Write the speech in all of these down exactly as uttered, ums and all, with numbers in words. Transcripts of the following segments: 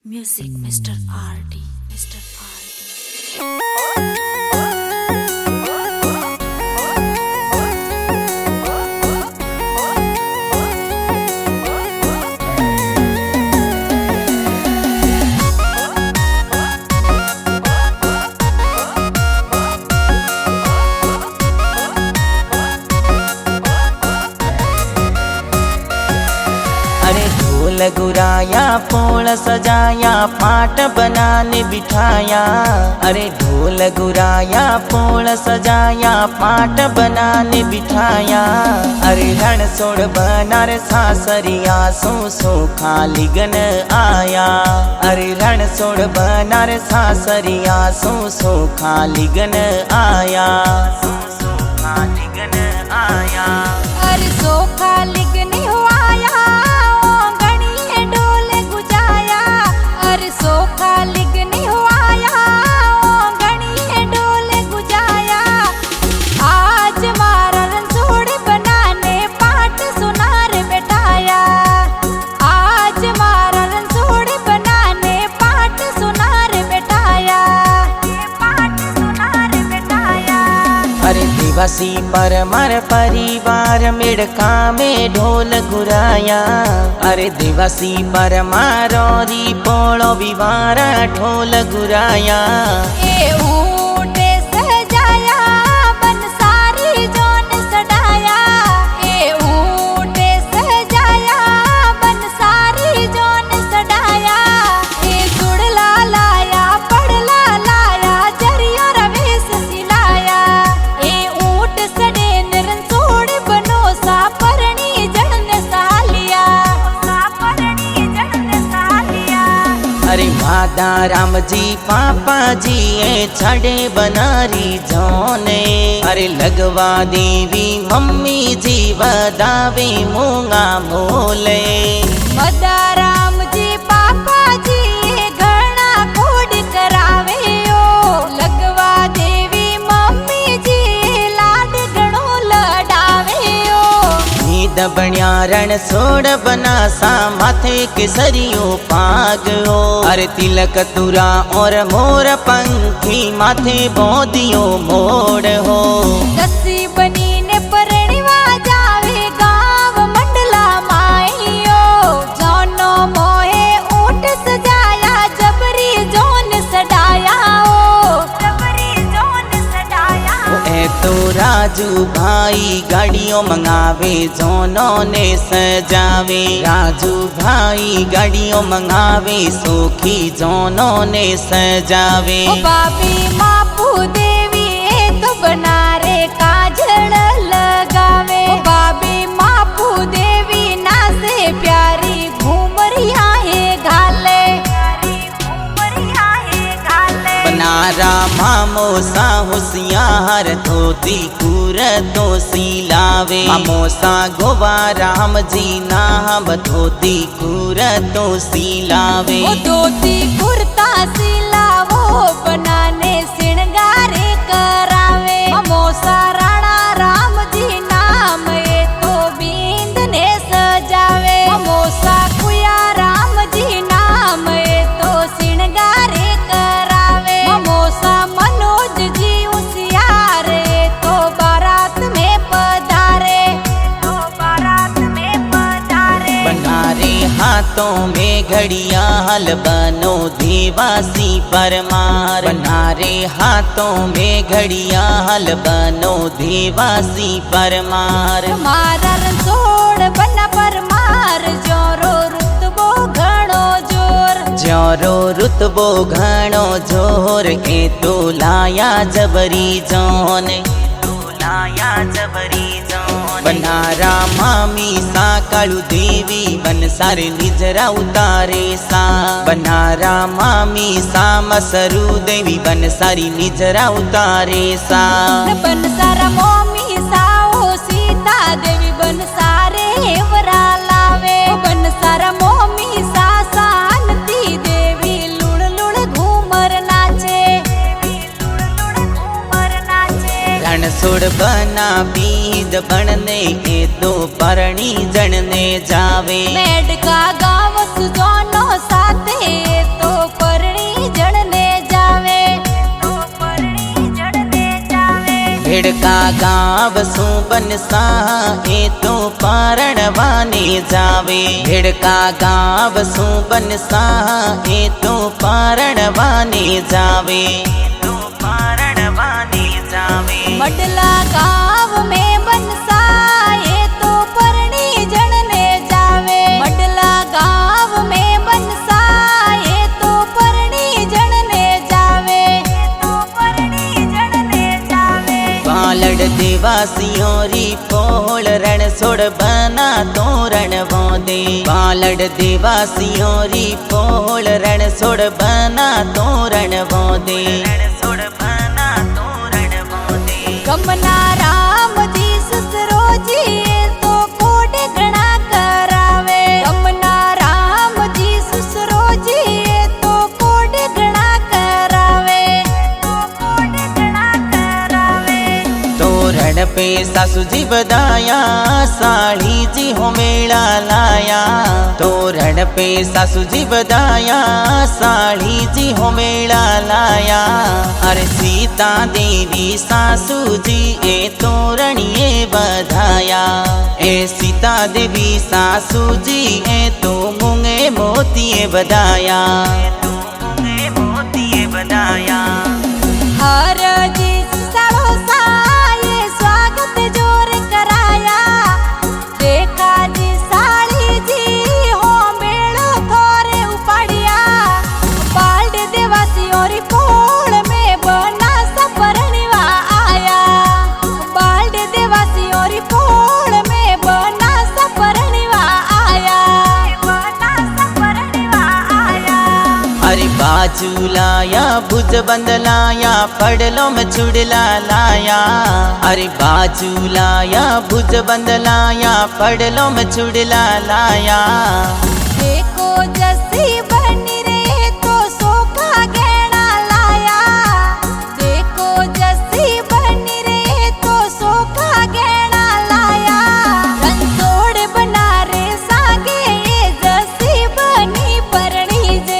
Music mister R D, mister R D. ढोल गुराया पोल सजाया पाट बनाने बिठाया। अरे ढोल गुराया पोल सजाया पाट बनाने बिठाया। अरे रण सोड़ बनार सासरिया सो सो खाली गन आया। अरे रण सोड़ बनार सासरिया सो सो खाली गन आया। सो सो खाली गन आया। अरे सो खाली गन आया दिवसी पर मर परिवार मेड़का में ढोल गुराया। अरे दिवसी पर मारोरी पोलो विवारा ढोल गुराया। ए ऊँटे सजाया बन सारी जोन सडाया। ए ऊँटे सजाया बन सारी जोन सडाया। ए जुड़ला लाया पड़ला लाया जरिया रवेश सिलाया। सडे निरन सोड़ बनो सा परणी जन सालिया। सा परणी जन सालिया। अरे मादा राम जी पापा जी ए छड़े बनारी जोने। अरे लगवा देवी मम्मी जी बदावे मूंगा मोले। मदा राम जी पापा जी घना कोड करावे ओ। लगवा देवी मम्मी जी दबण्या रण सोड़ बनासा माथे केसरियो पागो। अरे तिलक तुरा और मोर पंखी माथे बोदियो मोड़ हो। दसी बनी ने परणिवा जावे गाँव मंडला माइयो। जोनो मोहे ऊँट सजाया जबरी जोन सडाया ओ। जबरी जोन सडाया ए तो राजू भाई गाड़ियों मंगावे जोनों ने सजावे। राजू भाई गाड़ियों मंगावे सोखी जोनों ने सजावे। ओ बाबी मापू देवी ए तो बनारे काजल लगावे। ओ बाबी मापू देवी ना से प्यारी घूमरिया है घाले। घूमरिया है घाले। बनारा मामोसा होशियार धोती कूर तो सिलावे। मामोसा गोवा राम जी नाम धोती कूर तो सिलावे। ओ धोती कुर्ता सिलावो बनाने सिणगारे करावे। मामोसा राणा राम जी नाम ए तो बींद ने सजावे। मामोसा कुया राम जी नाम ए तो सिणगारे करावे। मामोसा मनोज जी उसियार ए तो बारात में पधारे। तो बारात में पधारे। बनारे हाथों में घड़ियाल बनो देवासी परमार। बनारे हाथों में घड़ियाल बनो देवासी परमार। मारा रंसोड़ बना परमार जोरो रुतबो घणो जोर। जोरो रुतबो घणो जोर के तो लाया जबरी जोन। तो लाया जबरी जोन। बनारा मामी सा कालू देवी बन सारे निजरा उतारे सा। बनारा मामी सा मसरू देवी बन सारी निजरा उतारे सा। बन सारा मोमी सा ओ सीता देवी बन सारे हेवरा लावे। बन सारा मोमी सा शांति देवी लुड़ लुड़ घूमर नाचे। लुड़ लुड़ घूमर नाचे। रण सोड़ बना बीज बनने के दो परणी जनने जावे। मेडका गाँव सुजोनो साथे तो भेड़का गाव सू बनसा ए तो पारण वाने जावे। भेड़का गाव सू बनसा ए तो पारण वाने जावे। तो पारण वाने जावे। मडला गाव में बनसा ये तो परणी जणने जावे। मडला गाव में बनसा ये तो परणी जणने जावे। तो परणी जणने जावे। बालड़ देवासियों री पोल रण सोड़ बना तोरण बोंदे। बालड़ देवासियों री पोल रण सोड़ बना तोरण बोंदे। गमना राम जी ससुरो जी तो कोडे गणा करावे। गमना राम जी ससुरो जी तो कोडे गणा करावे। तो कोडे गणा करावे। तोरण पे सासू जी बदाया साड़ी जी हो मेला लाया। तोरण पे सासू जी बदाया साड़ी जी हो मेला लाया। अरे सीता देवी सासू जी ए तोरणिए बधाया। ए सीता देवी सासू जी ए तो मुंगे मोतिए बधाया। तो मुंगे मोतिए बधाया। हर जी साड़ो सा ये स्वागत जोर कराया। देखा जी साड़ी जी हो मेलो थोरे उपाड़िया। बाल्ड देवासी और पोल में बना सपरणवा आया। बाल्ड देवासी और पोल में बना सपरणवा आया। बना सपरणवा आया। अरे बाजू लाया भुज बंद लाया पड़लो में चुड़ला लाया। अरे बाजू लाया भुज बंद लाया पड़लो में चुड़ला लाया। देखो जसी बनी रे तो सोखा गहना लाया। देखो जसी बनी रे तो सोखा गहना लाया। रंसोड़ बना रे सागे ये जसी बनी परणी जे।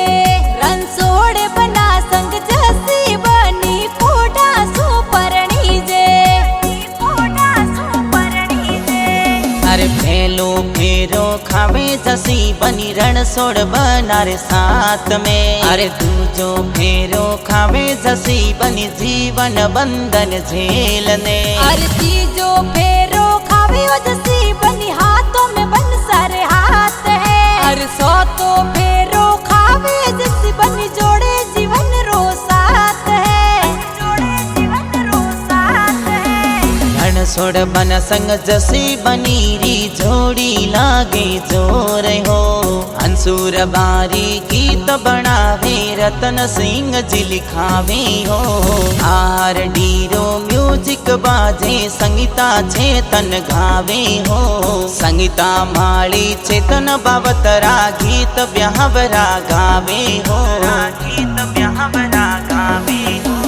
रंसोड़ बना संग जसी बनी कोडा सु परणी जे। कोडा सु परणी जे। अरे फेलो फेरो खावे जसी बनी रण सोड़ बनारे साथ में। अरे दूजो फेरो खावे जसी बनी जीवन बंधन झेलने। अरे तीजो फेरो खावे जसी बनी हाथों में बन सारे हाथ है। अरे सौ तो फेरो खावे जसी बनी जोड़े जीवन रो साथ है। जोड़े जीवन रो साथ है। रण सोड़ बन संग जसी बनी री जोड़ी लागे जोर हो। अंसुर बारी गीत बनावे रतन सिंह जी लिखावे हो। आर डीरो म्यूजिक बाजे संगीता चेतन गावे हो। संगीता माली चेतन बाबतरा गीत ब्याहवरा गावे हो। गीत ब्याहवरा गावे हो।